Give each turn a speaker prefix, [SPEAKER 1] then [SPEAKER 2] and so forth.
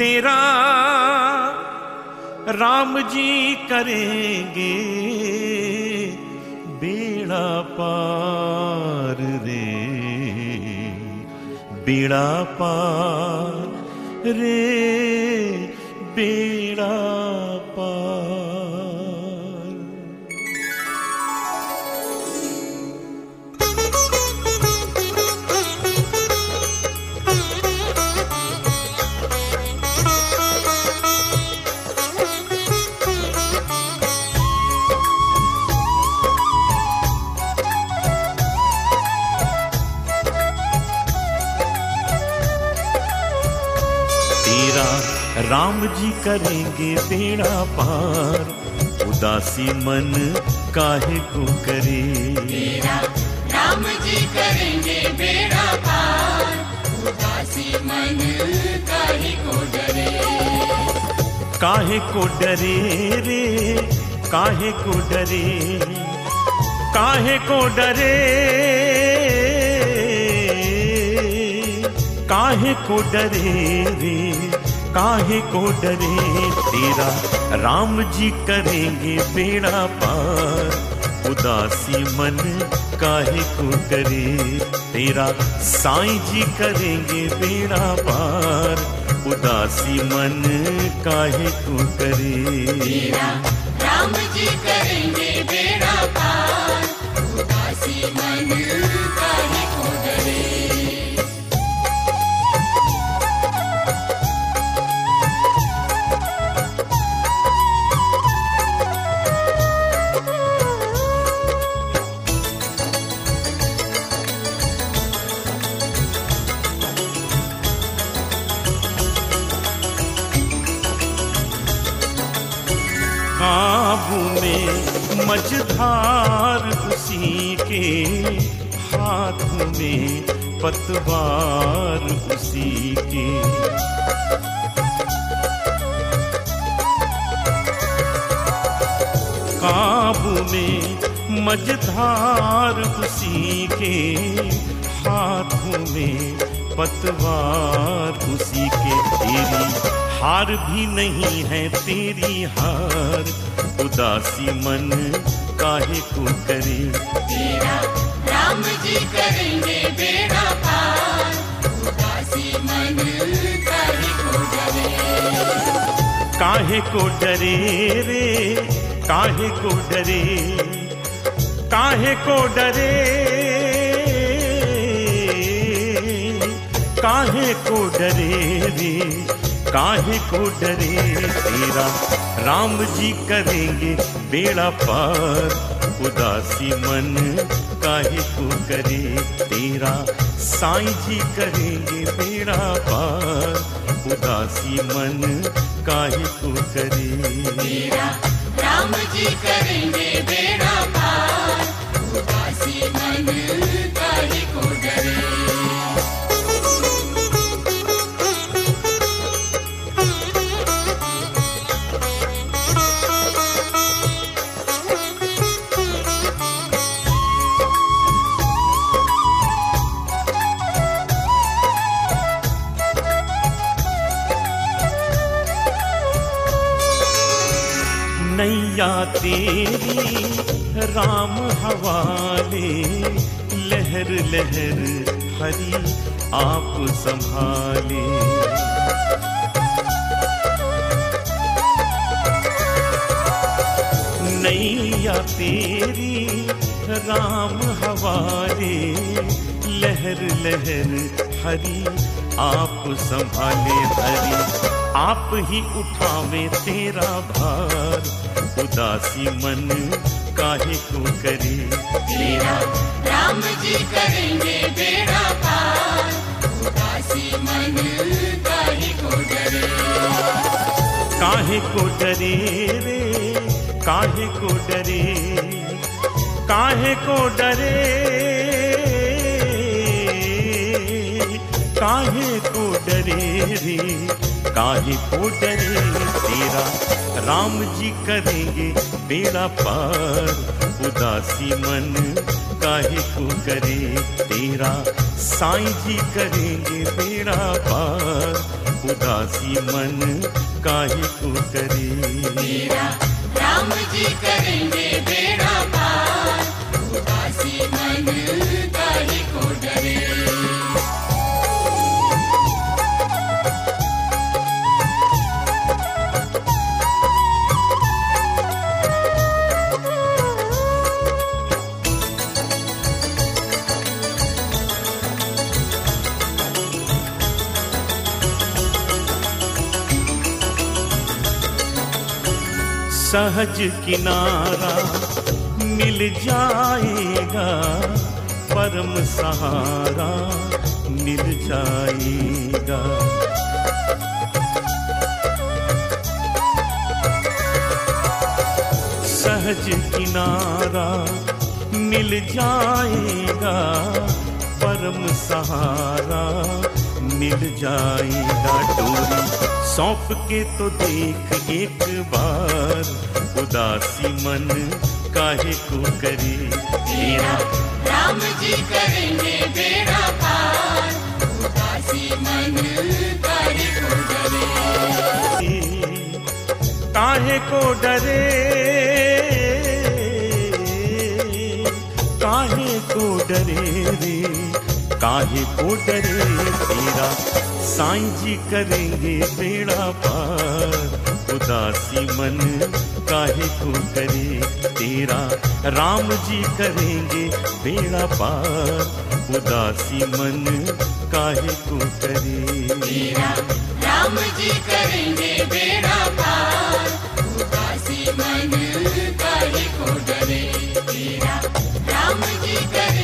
[SPEAKER 1] तेरा राम जी करेंगे बेड़ा पार रे, बेड़ा पार रे, बेड़ा पार। तेरा राम जी करेंगे बेड़ा पार, उदासी मन काहे को करे।
[SPEAKER 2] तेरा राम जी करेंगे बेड़ा पार, उदासी मन काहे को डरे।
[SPEAKER 1] काहे को डरे रे, काहे को डरे, काहे को डरे, काहे को डरे रे, काहे को डरे। तेरा राम जी करेंगे बेड़ा पार, उदासी मन काहे को करे। तेरा साईं जी करेंगे बेड़ा पार, उदासी मन काहे को करे।
[SPEAKER 2] तेरा राम जी करेंगे बेड़ा पार, उदासी मन काहे को डरे।
[SPEAKER 1] काबू में मझधार उसी के, हाथ में पतवार उसी के। काबू में मझधार उसी के, हाथों में पतवार उसी के। तेरी हार भी नहीं है तेरी हार, उदासी मन काहे को करे।
[SPEAKER 2] तेरा राम जी करेंगे बेड़ा पार, उदासी मन काहे को डरे।
[SPEAKER 1] काहे को डरे रे, काहे को डरे, काहे को डरे, काहे को डरे रे, काहे को डरे। तेरा राम जी करेंगे बेड़ा पार, उदासी मन काहे को करे। तेरा साईं जी करेंगे बेड़ा पार, उदासी मन काहे को करे।
[SPEAKER 2] तेरा राम जी करेंगे बेड़ा पार, उदासी मन काहे को डरे।
[SPEAKER 1] नैया तेरी राम हवाले, लहर लहर हरि आप संभाले। नैया तेरी राम हवाले, लहर लहर हरि आप संभाले। हरि आप ही उठावे तेरा भार, उदासी मन काहे को करे।
[SPEAKER 2] तेरा राम जी करेंगे बेड़ा पार, उदासी मन काहे को डरे।
[SPEAKER 1] काहे को डरे रे, काहे को डरे, काहे को डरे, काहे को डरे रे, काहे को डरे। तेरा राम जी करेंगे बेड़ा पार, उदासी मन काहे को करे, तेरा साईं जी करेंगे बेड़ा पार, उदासी मन काहे को करे।
[SPEAKER 2] तेरा राम जी करेंगे बेड़ा पार, उदासी मन काहे को डरे।
[SPEAKER 1] सहज किनारा मिल जाएगा, परम सहारा मिल जाएगा। सहज किनारा मिल जाएगा, परम सहारा मिल जाएगा। डोरी सौंप के तो देख एक बार, उदासी मन काहे को करे।
[SPEAKER 2] तेरा राम जी करेंगे बेड़ा पार, उदासी मन काहे को डरे।
[SPEAKER 1] काहे को डरे, काहे को डरे रे, काहे को डरे, तेरा साईं जी करेंगे बेड़ा पार, उदासी मन काहे को करे। तेरा राम जी करेंगे बेड़ा पार, उदासी मन काहे को करे।
[SPEAKER 2] तेरा राम जी करेंगे बेड़ा पार, उदासी मन काहे को डरे। तेरा राम जी करेंगे